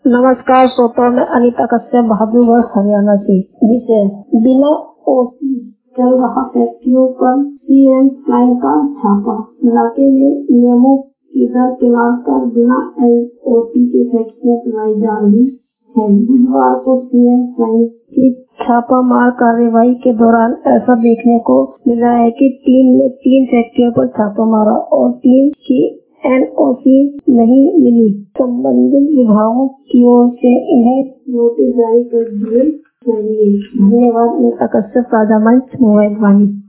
नमस्कार श्रोताओं, मैं अनीता कश्यप बहादुरगढ़ हरियाणा से। विषय बिना ओसी चल रहा फैक्ट्रियों पर सीएम फ्लाइंग का छापा। इलाके में नियमों की दरकिनार कर बिना एलओसी के फैक्ट्रियां चलाई जा रही है। बुधवार को सीएम फ्लाइंग की छापामार कार्रवाई के दौरान ऐसा देखने को मिला है कि टीम ने 3 फैक्ट्रियों पर छापा मारा और 3 की एनओसी नहीं मिली। संबंधित विभागों की ओर से इन्हें नोटिस जारी कर दिए जाएंगे। धन्यवाद। अनीता कश्यप, साझा मंच, मोबाइल वाणी।